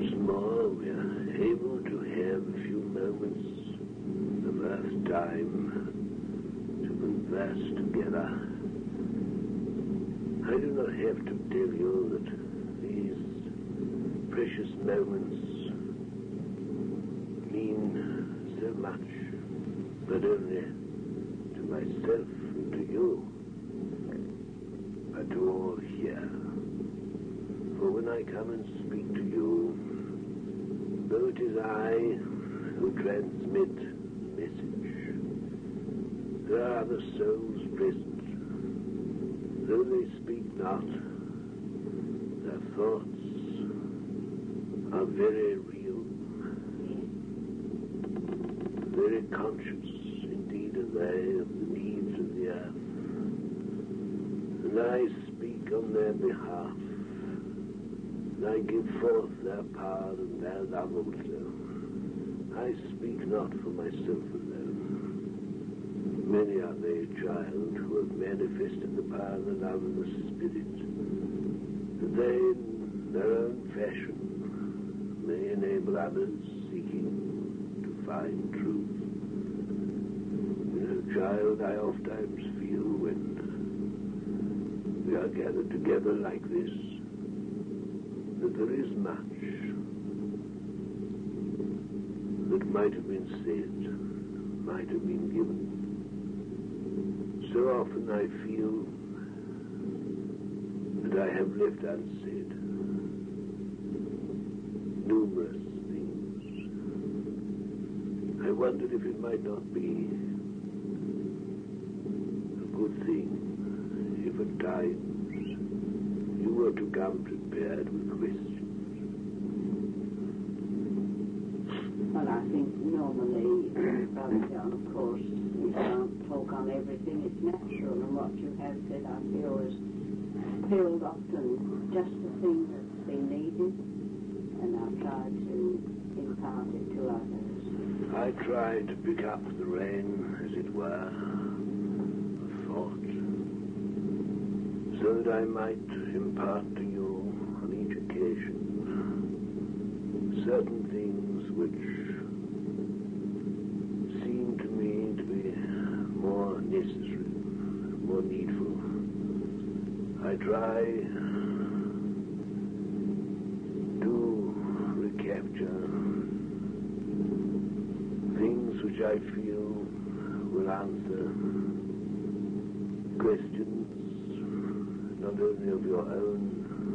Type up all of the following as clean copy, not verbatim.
once more we are able to have a few moments of earth time to converse together. I do not have to tell you that these precious moments mean so much, not only to myself and to you, but to all here. For when I come and speak to you, though it is I who transmit the message, there are other souls present. Though they speak not, their thoughts are very real, very conscious indeed are they of the needs of the earth. And I speak on their behalf, and I give forth their power and their love also. I speak not for myself alone. Many are they, child, who have manifested the power and the love of the Spirit, that they, in their own fashion, may enable others seeking to find truth. You know, child, I oftentimes feel when we are gathered together like this, that there is much that might have been said, might have been given. So often I feel that I have left unsaid numerous things. I wondered if it might not be a good thing if at times you were to come prepared with questions. Well, I think normally, Brother John, of course, we can't talk on everything. It's natural, and what you have said, I feel, is filled often just the thing that's been needed, and I've tried to impart it to others. I tried to pick up the rein, as it were, of thought, so that I might impart to you on each occasion certain things which seem to me to be more necessary, more needful. I try to recapture things which I feel will answer questions not only of your own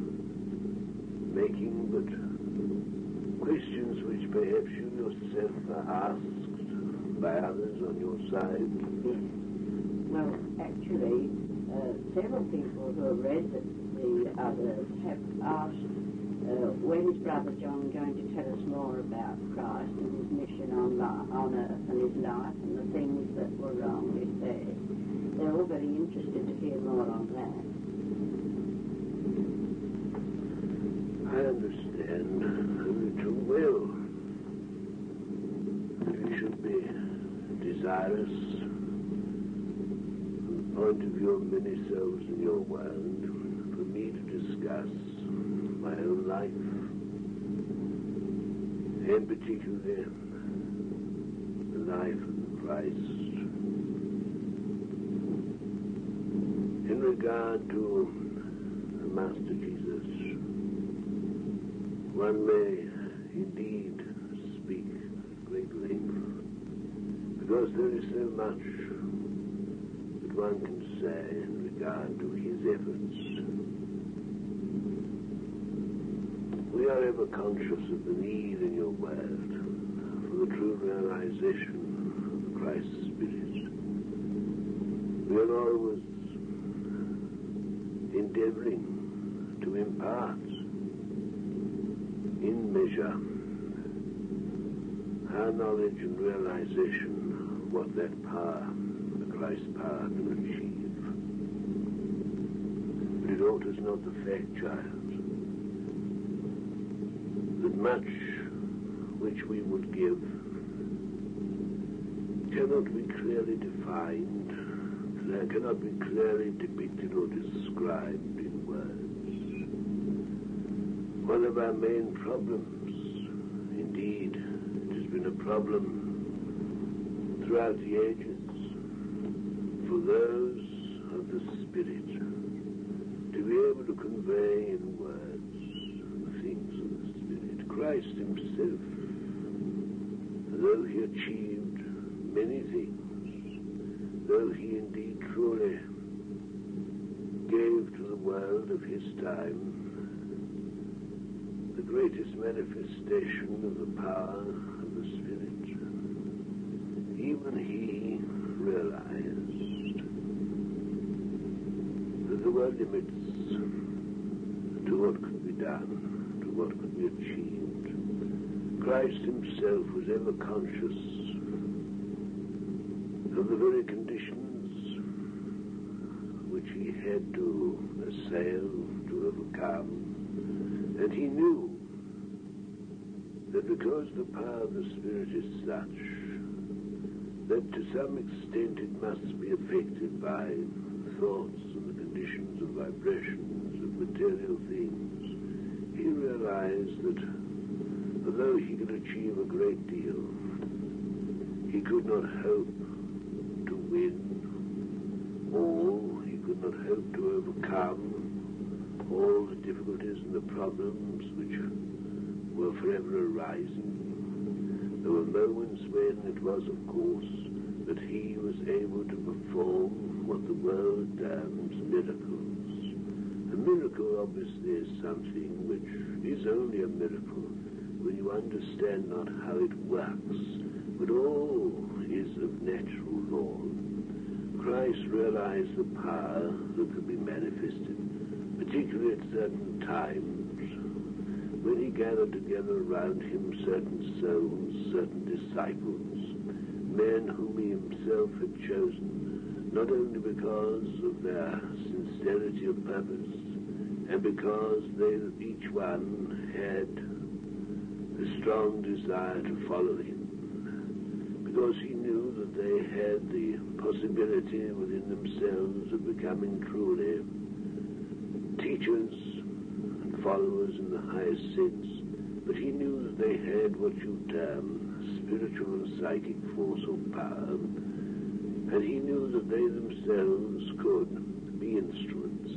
making, but questions which perhaps you yourself are asked by others on your side. Yes. Well, actually, several people who have read the others have asked, when is Brother John going to tell us more about Christ and his mission on earth and his life and the things that were wrong with there? They're all very interested to hear more on that. I understand only too well. You should be desirous, from the point of view of many souls in your world, for me to discuss my own life, and particularly the life of Christ. In regard to the Master Jesus, one may indeed speak at great length, because there is so much that one can say in regard to his efforts. We are ever conscious of the need in your world for the true realization of Christ's Spirit. We are always endeavoring to impart in measure our knowledge and realization of what that power, the Christ power, can achieve. But it alters not the fact, child, that much which we would give cannot be clearly defined, cannot be clearly depicted or described in words. One of our main problems problem throughout the ages for those of the Spirit to be able to convey in words the things of the Spirit. Christ himself, though he achieved many things, though he indeed truly gave to the world of his time the greatest manifestation of the power of the Spirit, even he realized that there were limits to what could be done, to what could be achieved. Christ himself was ever conscious of the very conditions which he had to assail, to overcome, and he knew that because the power of the Spirit is such that to some extent it must be affected by thoughts and the conditions of vibrations of material things, he realized that although he could achieve a great deal, he could not hope to win all, he could not hope to overcome all the difficulties and the problems which were forever arising. There were moments when it was, of course, that he was able to perform what the world terms miracles. A miracle, obviously, is something which is only a miracle when you understand not how it works, but all is of natural law. Christ realized the power that could be manifested, particularly at certain times, when he gathered together around him certain souls, certain disciples, men whom he himself had chosen, not only because of their sincerity of purpose, and because they each one had a strong desire to follow him, because he knew that they had the possibility within themselves of becoming truly teachers and followers in the highest sense, but he knew that they had what you term spiritual and psychic force or power, and he knew that they themselves could be instruments.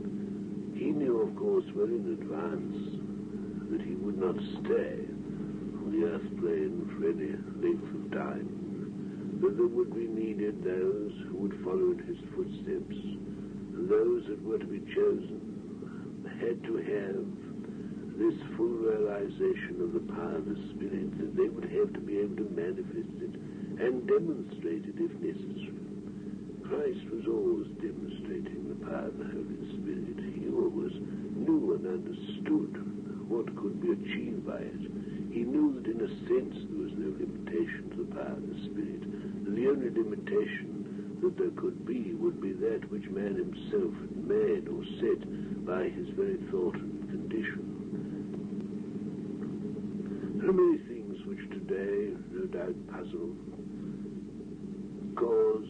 He knew, of course, well in advance that he would not stay on the earth plane for any length of time, that there would be needed those who would follow in his footsteps, and those that were to be chosen had to have this full realization of the power of the Spirit, that they would have to be able to manifest it and demonstrate it if necessary. Christ was always demonstrating the power of the Holy Spirit. He always knew and understood what could be achieved by it. He knew that in a sense there was no limitation to the power of the Spirit. The only limitation that there could be would be that which man himself had made or set by his very thought and condition. There are many things which today, no doubt, puzzle, cause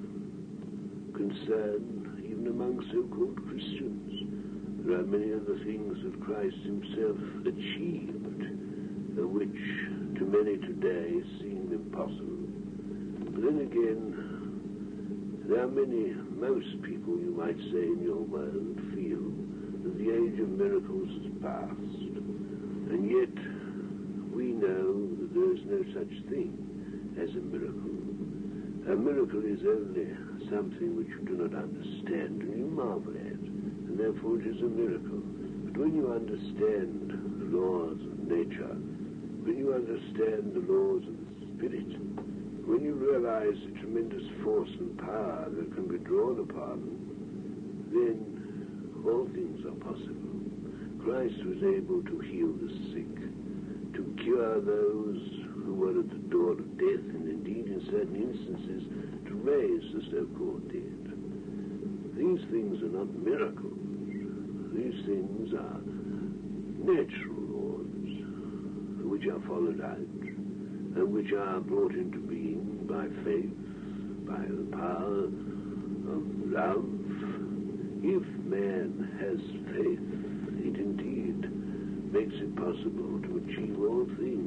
concern, even among so-called Christians. There are many other things that Christ himself achieved, which to many today seem impossible. But then again, there are most people, you might say, in your world feel that the age of miracles is past. And yet, we know that there is no such thing as a miracle. A miracle is only something which you do not understand and you marvel at, and therefore it is a miracle. But when you understand the laws of nature, when you understand the laws of the Spirit, when you realize the tremendous force and power that can be drawn upon, then all things are possible. Christ was able to heal the sick, to cure those who were at the door of death, and indeed in certain instances to raise the so-called dead. These things are not miracles. These things are natural laws which are followed out and which are brought into being by faith, by the power of love. If man has faith, it indeed makes it possible to achieve all things.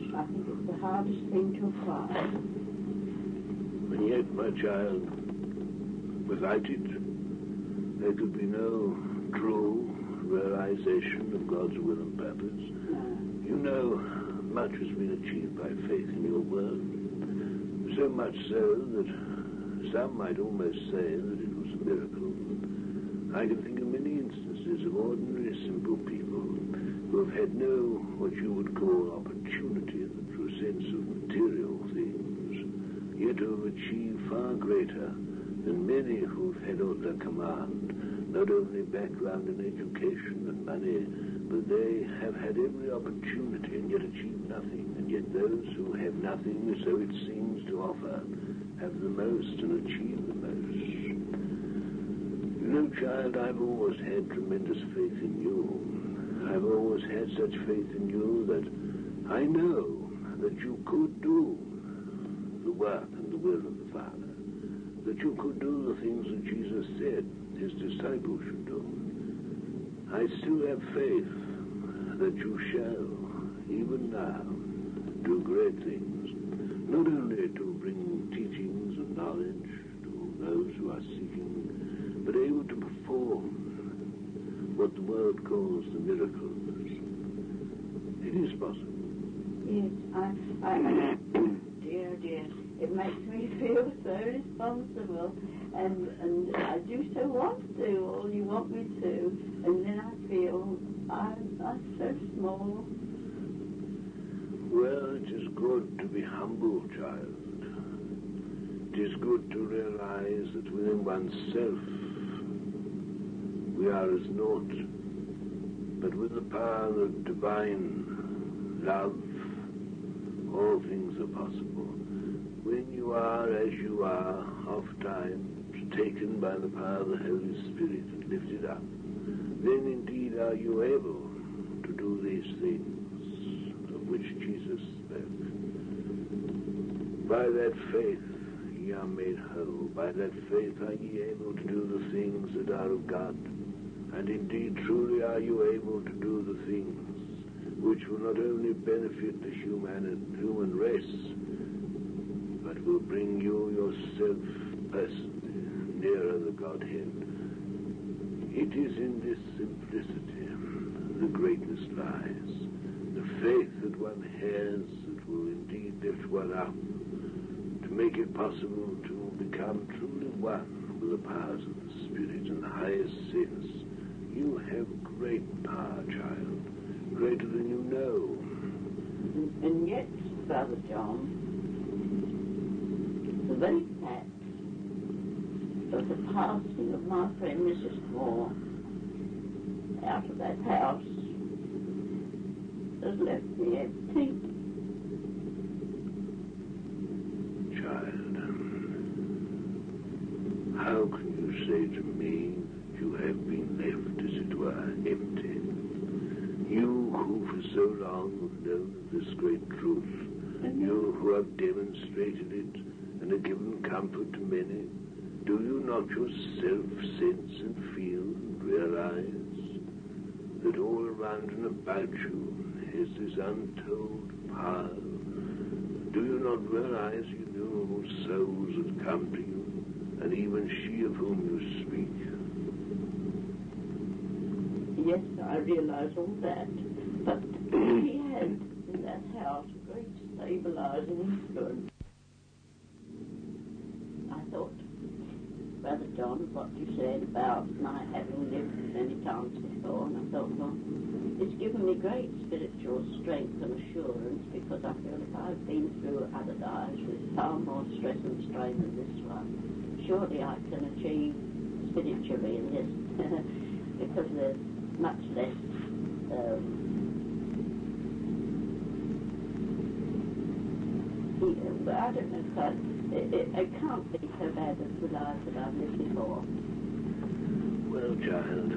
I think it's the hardest thing to acquire. And yet, my child, without it, there could be no true realization of God's will and purpose. No. You know, much has been achieved by faith in your word. So much so that some might almost say that it was a miracle. I can think of many instances of ordinary, simple people who have had no, what you would call, opportunity in the true sense of material things, yet who have achieved far greater than many who've had at their command not only background in education and money, but they have had every opportunity and yet achieved nothing. And yet those who have nothing, so it seems, to offer, have the most and achieve the most. You know, child, I've always had tremendous faith in you. I've always had such faith in you that I know that you could do the work and the will of the Father, that you could do the things that Jesus said his disciples should do. I still have faith that you shall, even now, do great things, not only to bring teachings and knowledge to those who are seeking, but able to perform what the world calls the miracles. It is possible. Yes, dear, it makes me feel so responsible, and I do so want to do all you want me to, and then I feel I'm so small. Well, it is good to be humble, child. It is good to realize that within oneself we are as naught, but with the power of divine love, all things are possible. When you are as you are, oft times taken by the power of the Holy Spirit and lifted up, then indeed are you able to do these things of which Jesus spoke. By that faith ye are made whole. By that faith are ye able to do the things that are of God. And indeed, truly are you able to do the things which will not only benefit the human race, but will bring you yourself personally nearer the Godhead. It is in this simplicity the greatness lies. The faith that one has that will indeed lift one up to make it possible to become truly one with the powers of the Spirit in the highest sense. You have great power, child, greater than you know. And yet, Brother John, the very fact of the passing of my friend Mrs. Moore out of that house has left me empty. Child, how can you say to me that you have been left, as it were, empty? You who for so long have known this great truth, you who have demonstrated it and have given comfort to many, do you not yourself sense and feel and realize that all around and about you is this untold power? Do you not realize you know whose souls have come to you, and even she of whom you speak? Yes, I realize all that, but he had in that house a great stabilizing influence. I thought, Brother John, what you said about my having lived many times before, and I thought, well, it's given me great spiritual strength and assurance, because I feel if I've been through other lives with far more stress and strain than this one, surely I can achieve spiritually in this, because there's much less but I don't know, but it can't be so bad as the lives that I've lived before. Well, child,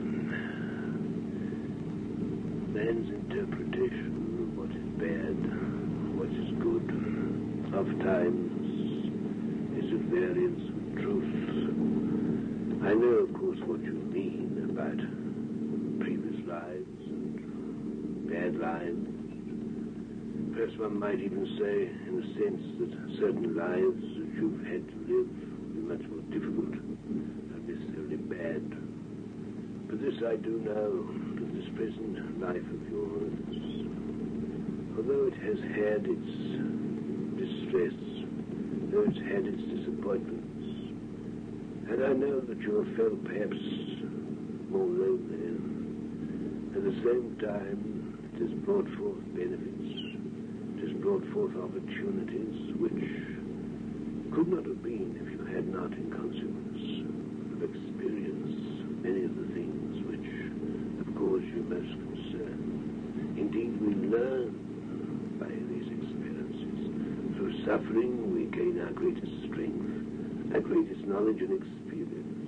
man's interpretation of what is bad, what is good, oftentimes is at variance with truth. I know, of course, what you mean about previous lives and bad lives. Perhaps one might even say, in a sense, that certain lives that you've had to live will be much more difficult, not necessarily bad. But this I do know, that this present life of yours, although it has had its distress, though it's had its disappointments, and I know that you have felt perhaps more lonely, at the same time it has brought forth benefits, it has brought forth opportunities which could not have been if you had not, in consequence of experience, many of the things which have caused you most concern. Indeed, we learn by these experiences. Through suffering, we gain our greatest strength, our greatest knowledge and experience.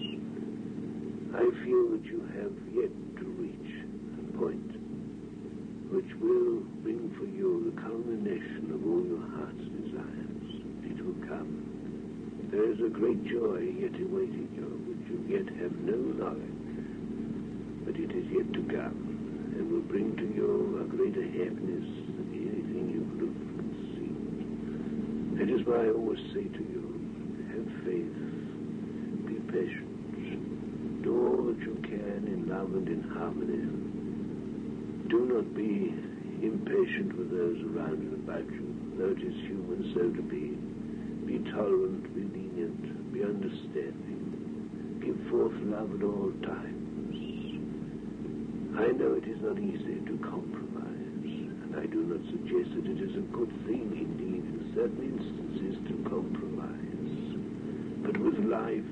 I feel that you have yet to reach a point which will bring for you the culmination of all your heart's desires. It will come. There is a great joy yet awaiting you, which you yet have no knowledge, but it is yet to come, and will bring to you a greater happiness than anything you could have conceived. That is why I always say to you, have faith, be patient, do all that you can in love and in harmony. Do not be impatient with those around and about you, though it is human so to be. Be tolerant, be lenient, be understanding. Give forth love at all times. I know it is not easy to compromise, and I do not suggest that it is a good thing, indeed, in certain instances, to compromise. But with life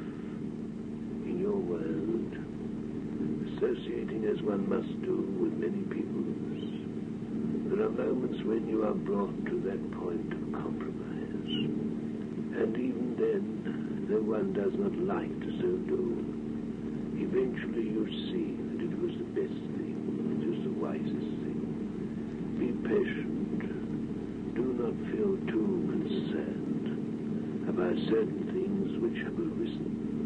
in your world, associating as one must do with many peoples, there are moments when you are brought to that point of compromise. And even then, though one does not like to so do, eventually you see that it was the best thing, it was the wisest thing. Be patient. Do not feel too concerned about certain things which have arisen.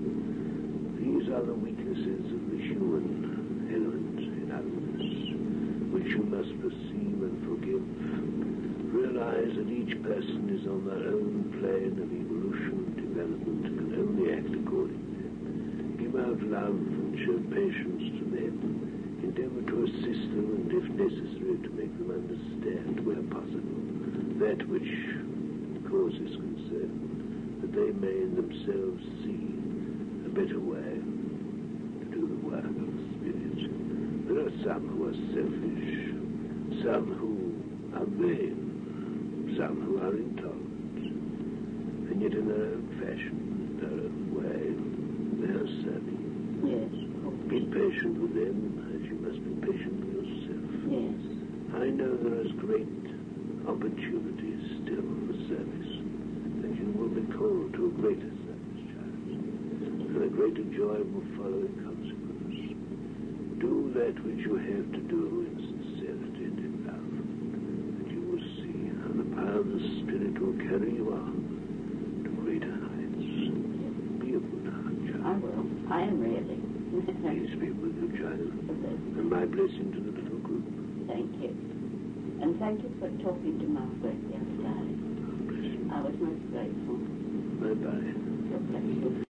These are the weaknesses of the human element in others, which you must perceive and forgive. Realize that each person is on their own plane of evolution and development and can only act accordingly. Give out love and show patience to them. Endeavor to assist them and, if necessary, to make them understand, where possible, that which causes concern, that they may in themselves see a better way to do the work of the Spirit. There are some who are selfish, some who are vain, some who are intolerant, and yet in their own fashion, in their own way, they are serving. Yes. Be patient with them as you must be patient with yourself. Yes. I know there is great opportunities still for service, and you will be called to a greater service, child, and a greater joy will follow in consequence. Do that which you have to do in sincerity and in love, and you will see how the power of the Spirit will carry you on to greater heights. Be of good heart, child. I will. I am ready. Peace be with you, child, and my blessing to the little group. Thank you. And thank you for talking to Margaret the other day. God bless you. I was most grateful. Bye-bye. God bless you.